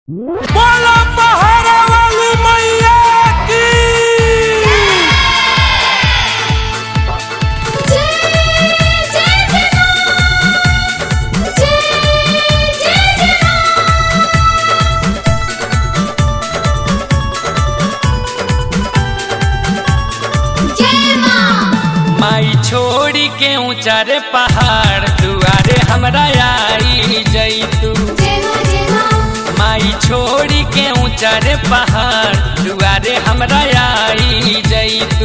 बोलो पहाड़ा वाली मैया की। माई छोड़ी के ऊंचा रे पहाड़ दुआरे हमरा आई जैतू। माई छोड़ी के ऊंचा रे पहाड़ दुआरे हमरा आई जैतू।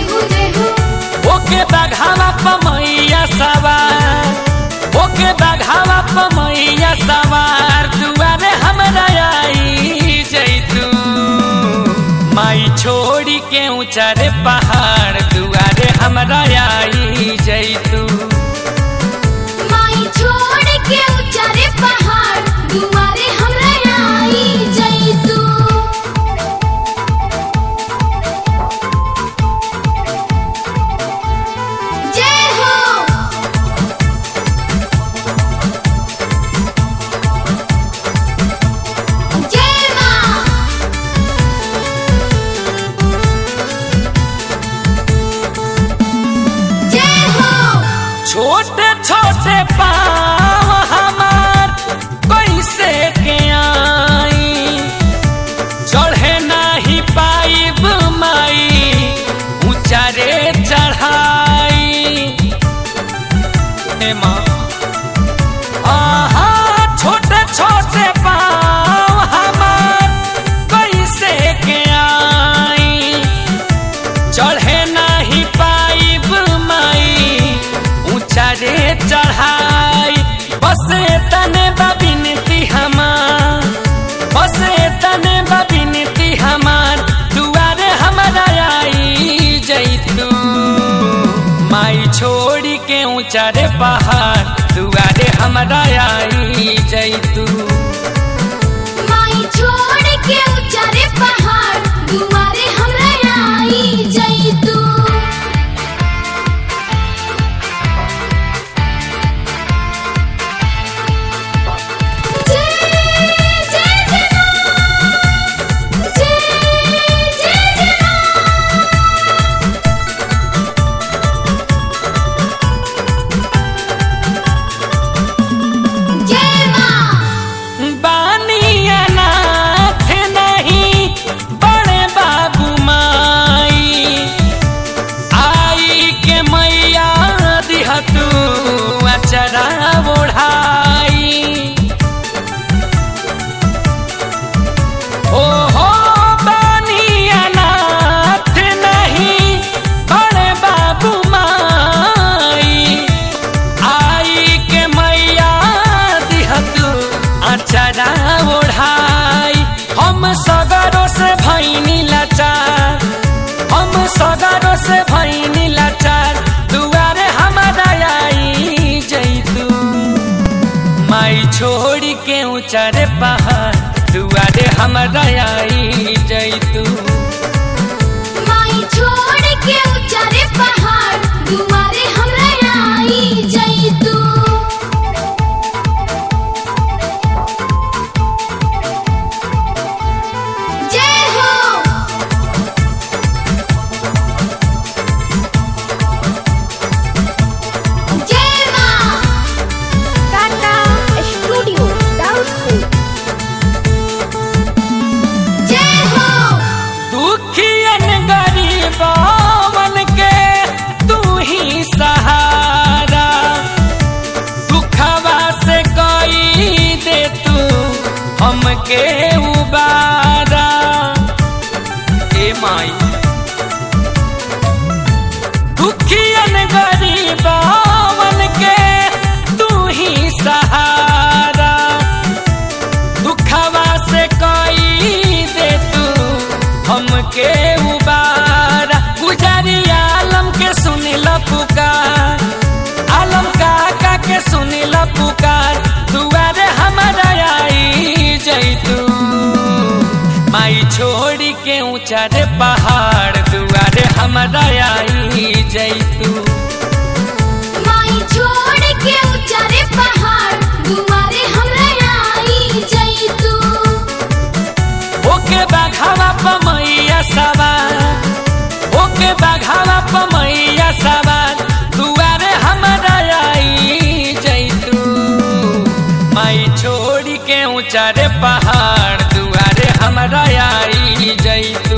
ओके बघावा प मैया सवार, ओके बघावा प मैया सवार दुआरे हमरा आई जैतू। माई छोड़ी के ऊंचा रे पहाड़ दुआरे हमरा आई जैतू। माई छोड़ के ऊंचा रे पहाड़ दुआरे हमरा आई जैतू। जय हो जय मां। जय हो छोटे छोटे पाँव हमार कैसे के आई, चढ़े नहीं पाइब माई ऊंचा रे चढ़ाई। ए माँ आहा छोटे छोटे पाँव हमार कैसे के आई, चढ़े नहीं पाइब माई ऊंचा रे चढ़ाई। बस तने बबिनती हमार, बस तने बबिनती हमार दुआरे हमरा आई जैतू। माई छोड़ी के ऊंचा रे पहाड़ दुआरे हमरा आई जैतू। माई छोड़ के ऊंचा रे पहाड़ दुआरे हमरा आई जैतू। जय मां। बानिया नाथ नहीं बड़े बाबू माई, आई के मैया दिहतू अचरा ओढ़ाई। ओ हो बानिया नाथ नहीं बड़े बाबू माई, आई के मैया दिहतू अचरा ओढ़ाई। हम सगरों से भैनी लाचार, हम सगरों से भैनी लाचार दुआरे हमरा आई जैतू। माई छोड़ी के ऊंचा रे पहाड़ दुआरे हमरा आई जैतू। माई छोड़ के ऊंचा रे पहाड़ दुआरे हमरा आई जैतू। जय हो जय मां। Tata studio doubtful. जय हो दुखियन गरीबन के तू ही सहारा, दुखवा से कोई दे तू हमके उबारा। ए माई दुखियन गरीबन के तू ही सहारा, दुखवा से कोई दे तू हमके उबारा। गुजारी आलम के सुनिला पुकार, आलम काका के सुनिला पुकार दुआरे हमरा आई जैतू। माई छोड़ी के ऊंचा रे पहाड़ दुआरे हमरा आई जैतू। माई छोड़ के ऊंचा रे पहाड़ दुआरे हमरा आई जैतू। बाघावा पमैया सवार ओके बाघावा पमैया सवार दुआरे हमारा आई जैतू माई छोड़ी के ऊंचा रे पहाड़ दुआरे हमारा आई जैतू